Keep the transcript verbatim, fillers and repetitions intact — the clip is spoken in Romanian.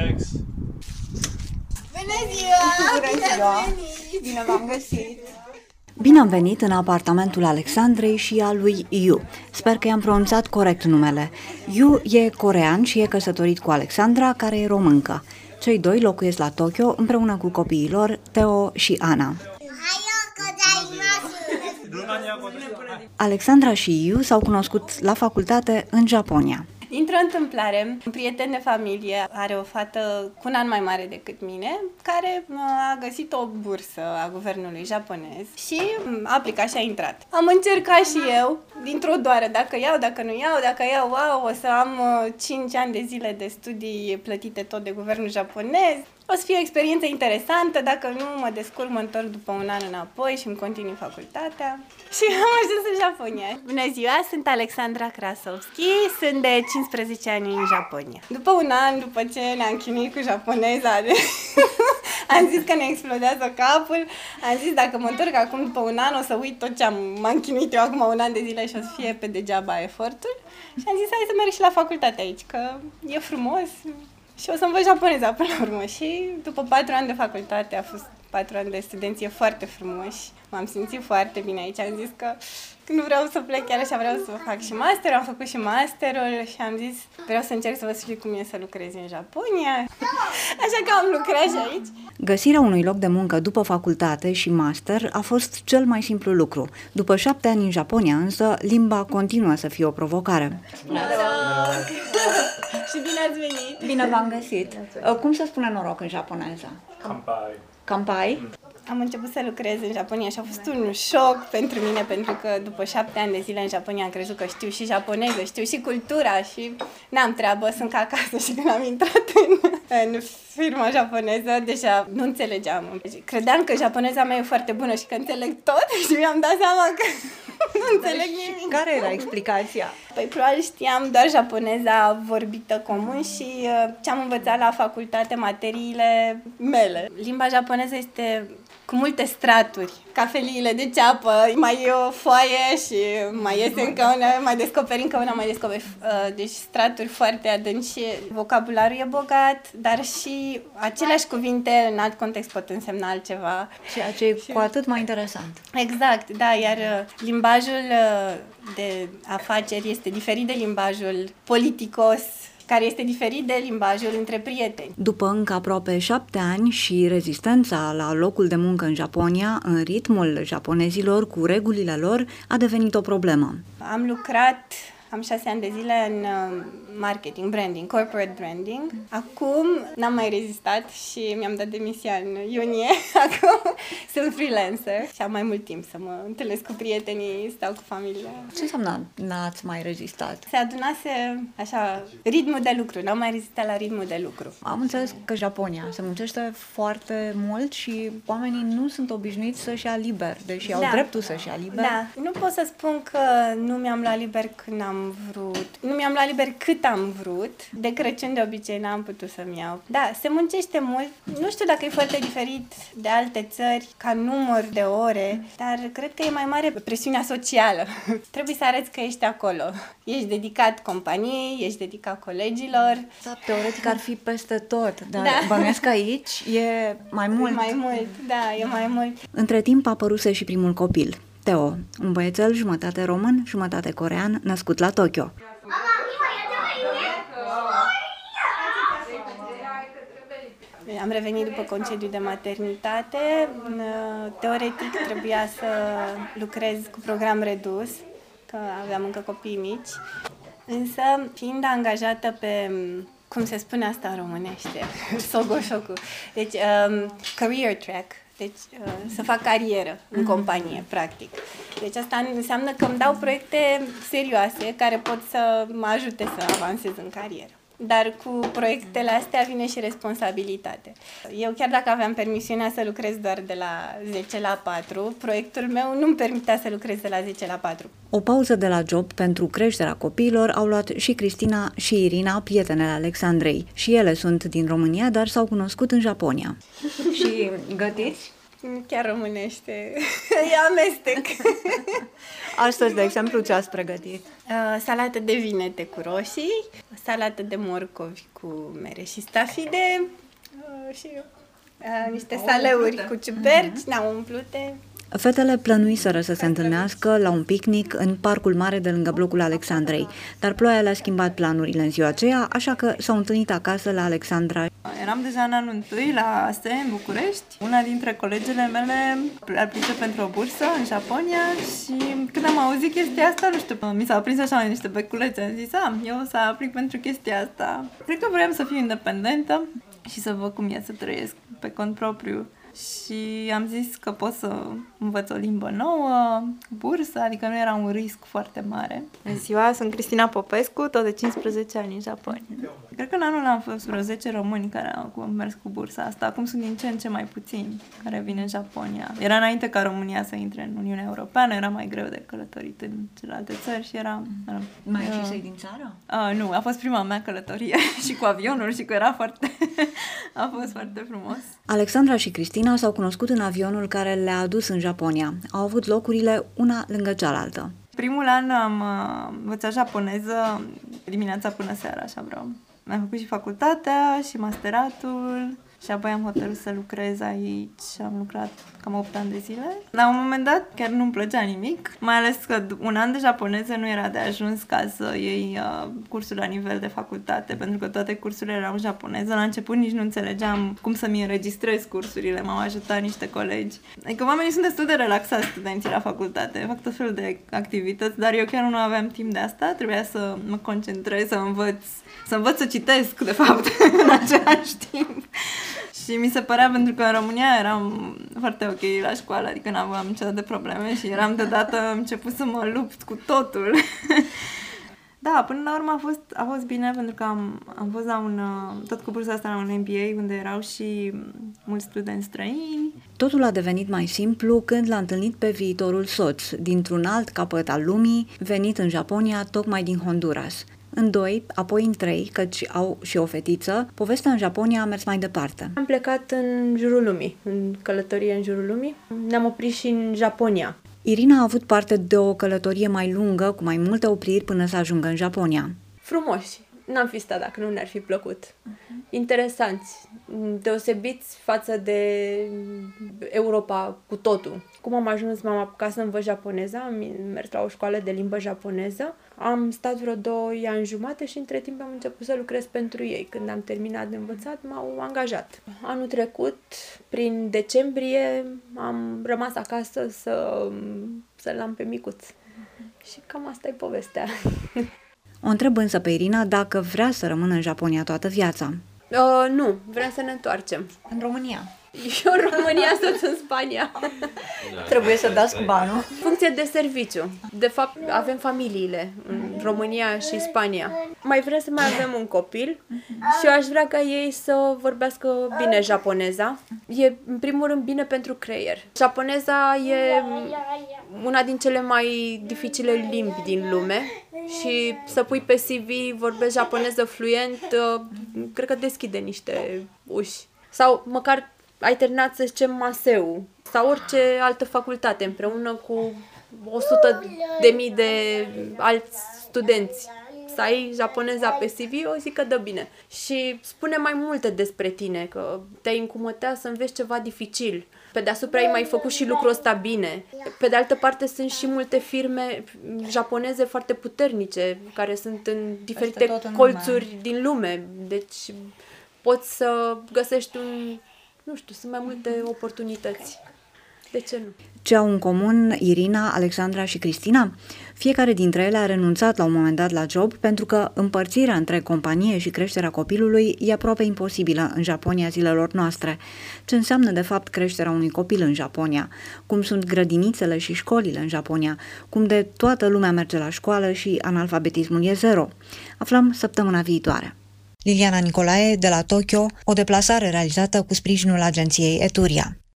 Alex! Bună ziua! Bună ziua! Bine v-am găsit! Bine am venit în apartamentul Alexandrei și al lui Yu. Sper că i-am pronunțat corect numele. Yu e corean și e căsătorit cu Alexandra, care e româncă. Cei doi locuiesc la Tokyo împreună cu copiii lor, Theo și Ana. Alexandra și Yu s-au cunoscut la facultate în Japonia. Dintr-o întâmplare, un prieten de familie are o fată cu un an mai mare decât mine, care a găsit o bursă a guvernului japonez și a aplicat și a intrat. Am încercat și eu, dintr-o doară, dacă iau, dacă nu iau, dacă iau, wow, o să am cinci ani de zile de studii plătite tot de guvernul japonez. O să fie o experiență interesantă, dacă nu mă descurc, mă întorc după un an înapoi și îmi continui facultatea. Și am ajuns în Japonia. Bună ziua, sunt Alexandra Krasovski, sunt de cincisprezece ani în Japonia. După un an, după ce ne-am chinuit cu japoneza, de... am zis că ne explodează capul, am zis dacă mă întorc acum după un an o să uit tot ce am, m-am chinuit eu acum un an de zile și o să fie pe degeaba efortul. Și am zis hai să merg și la facultate aici, că e frumos. Și o să învăț japoneza până la urmă. Și după patru ani de facultate, a fost patru ani de studenție foarte frumoși. M-am simțit foarte bine aici. Am zis că nu vreau să plec chiar așa, vreau să fac și master. Am făcut și masterul și am zis vreau să încerc să văd și cum e să lucrez în Japonia. Așa că am lucrat și aici. Găsirea unui loc de muncă după facultate și master a fost cel mai simplu lucru. După șapte ani în Japonia, însă, limba continuă să fie o provocare. Și bine ați venit! Bine v-am găsit! Cum se spune noroc în japoneză? Kampai. Kampai? Am început să lucrez în Japonia și a fost un șoc pentru mine, pentru că după șapte ani de zile în Japonia am crezut că știu și japoneză, știu și cultura și n-am treabă, sunt ca acasă. Și când am intrat în, în firma japoneză, deja nu înțelegeam. Credeam că japoneza mea e foarte bună și că înțeleg tot și mi-am dat seama că nu înțeleg nimic. Care era explicația? Păi probabil știam doar japoneza vorbită comun și uh, ce am învățat la facultate, materiile mele. Limba japoneză este cu multe straturi, cafeliile de ceapă, mai e o foaie și mai iese încă una, mai descoperi încă una, mai descoperi. Uh, deci straturi foarte adânci și vocabularul e bogat, dar și aceleași cuvinte în alt context pot însemna altceva. Ceea ce e și... cu atât mai interesant. Exact, da, iar uh, limbajul uh, de afaceri este diferit de limbajul politicos, care este diferit de limbajul între prieteni. După încă aproape șapte ani și rezistența la locul de muncă în Japonia, în ritmul japonezilor cu regulile lor, a devenit o problemă. Am lucrat, am șase ani de zile în marketing, branding, corporate branding. Acum n-am mai rezistat și mi-am dat demisia în iunie. Acum sunt freelancer și am mai mult timp să mă întâlnesc cu prietenii, stau cu familia. Ce înseamnă n-ați mai rezistat? Se adunase așa ritmul de lucru, n-am mai rezistat la ritmul de lucru. Am înțeles că Japonia se muncește foarte mult și oamenii nu sunt obișnuiți să-și ia liber, deși au da. dreptul să-și ia liber. Da, nu pot să spun că nu mi-am luat liber când am vrut. Nu mi-am luat liber cât am vrut. De Crăciun de obicei n-am putut să-mi iau. Da, se muncește mult. Nu știu dacă e foarte diferit de alte țări ca număr de ore, dar cred că e mai mare presiunea socială. Trebuie să arăți că ești acolo. Ești dedicat companiei, ești dedicat colegilor. Da, teoretic ar fi peste tot, dar da. Bănuiesc că aici e mai mult. E mai mult, da, e mai mult. Între timp a apăruse și primul copil, Theo, un băiețel jumătate român, jumătate corean, născut la Tokyo. Am revenit după concediu de maternitate. Teoretic trebuia să lucrez cu program redus, că aveam încă copii mici. Însă, fiind angajată pe, cum se spune asta în românește, sogoșoku, deci um, career track, deci uh, să fac carieră în companie, practic. Deci asta înseamnă că îmi dau proiecte serioase care pot să mă ajute să avansez în carieră. Dar cu proiectele astea vine și responsabilitate. Eu chiar dacă aveam permisiunea să lucrez doar de la zece la patru, proiectul meu nu-mi permitea să lucrez de la zece la patru. O pauză de la job pentru creșterea copiilor au luat și Cristina și Irina, prietenele Alexandrei. Și ele sunt din România, dar s-au cunoscut în Japonia. Și gătiți? Chiar românește. E amestec. Astăzi, de exemplu, ce ați pregătit? Uh, salată de vinete cu roșii, salată de morcovi cu mere și stafide uh, și uh, niște saleuri cu ciuperci, n-au umplute. Fetele plănuiseră să se întâlnească la un picnic în parcul mare de lângă blocul Alexandrei, dar ploaia le-a schimbat planurile în ziua aceea, așa că s-au întâlnit acasă la Alexandra. Eram deja în anul întâi la A S E în București. Una dintre colegele mele aplică pentru o bursă în Japonia și când am auzit chestia asta, nu știu, mi s-au prins așa niște beculețe. Am zis, a, eu o să aplic pentru chestia asta. Cred că vreau să fiu independentă și să văd cum e să trăiesc pe cont propriu. Și am zis că pot să învăț o limbă nouă, bursă, adică nu era un risc foarte mare. Bună ziua, sunt Cristina Popescu, tot de cincisprezece ani în Japonia. Cred că în anul am fost vreo zece români care au mers cu bursa asta. Acum sunt din ce în ce mai puțini care vin în Japonia. Era înainte ca România să intre în Uniunea Europeană, era mai greu de călătorit în celelalte țări și era... Mai uh, și din țară? Uh, nu, a fost prima mea călătorie și cu avionul și că era foarte... a fost foarte frumos. Alexandra și Cristina s-au cunoscut în avionul care le-a adus în Japonia. Au avut locurile una lângă cealaltă. Primul an am uh, învățat japoneză dimineața până seara, așa vreau. Am făcut și facultatea și masteratul și apoi am hotărât să lucrez aici. Am lucrat cam opt ani de zile. La un moment dat chiar nu-mi plăcea nimic, mai ales că un an de japoneză nu era de ajuns ca să iei uh, cursul la nivel de facultate, pentru că toate cursurile erau în japoneză. La început nici nu înțelegeam cum să-mi înregistrez cursurile, m-au ajutat niște colegi. Adică oamenii sunt destul de relaxați, studenții la facultate, fac tot felul de activități, dar eu chiar nu aveam timp de asta, trebuia să mă concentrez, să învăț, să învăț să citesc, de fapt, în același timp. Și mi se părea, pentru că în România eram foarte ok la școală, adică n-aveam niciodată probleme și eram deodată început să mă lupt cu totul. Da, până la urmă a fost, a fost bine, pentru că am, am fost la un, tot cu bursa asta la un M B A, unde erau și mulți studenți străini. Totul a devenit mai simplu când l-a întâlnit pe viitorul soț, dintr-un alt capăt al lumii, venit în Japonia, tocmai din Honduras. În doi, apoi în trei, căci au și o fetiță, povestea în Japonia a mers mai departe. Am plecat în jurul lumii, în călătorie în jurul lumii. Ne-am oprit și în Japonia. Irina a avut parte de o călătorie mai lungă, cu mai multe opriri până să ajungă în Japonia. Frumoși. N-am fi stat dacă nu ne-ar fi plăcut. Uh-huh. Interesanți, deosebiți față de Europa cu totul. Cum am ajuns, m-am apucat să învăț japoneză, am mers la o școală de limbă japoneză. Am stat vreo doi ani jumate și între timp am început să lucrez pentru ei. Când am terminat de învățat, m-au angajat. Anul trecut, prin decembrie, am rămas acasă să, să-l am pe micuț. Uh-huh. Și cam asta e povestea. O întreb însă pe Irina dacă vrea să rămână în Japonia toată viața. Uh, nu, vrem să ne întoarcem. În România. Eu în România, sunt în Spania. Trebuie să dați cu banul. Funcție de serviciu. De fapt, avem familiile în România și Spania. Mai vrem să mai avem un copil și eu aș vrea ca ei să vorbească bine japoneza. E, în primul rând, bine pentru creier. Japoneza e una din cele mai dificile limbi din lume și să pui pe C V vorbesc japoneză fluent, cred că deschide niște uși. Sau măcar ai terminat, să zicem, maseu sau orice altă facultate împreună cu o sută de mii de alți studenți. Să ai japoneza pe C V, o zic că dă bine. Și spune mai multe despre tine, că te-ai încumătea să înveți ceva dificil. Pe deasupra ai mai făcut și lucrul ăsta bine. Pe de altă parte sunt și multe firme japoneze foarte puternice, care sunt în diferite în colțuri lume. din lume. Deci poți să găsești un... Nu știu, sunt mai multe oportunități. De ce nu? Ce au în comun Irina, Alexandra și Cristina? Fiecare dintre ele a renunțat la un moment dat la job pentru că împărțirea între companie și creșterea copilului e aproape imposibilă în Japonia zilelor noastre. Ce înseamnă de fapt creșterea unui copil în Japonia? Cum sunt grădinițele și școlile în Japonia? Cum de toată lumea merge la școală și analfabetismul e zero? Aflăm săptămâna viitoare. Liliana Nicolae, de la Tokyo, o deplasare realizată cu sprijinul agenției Eturia.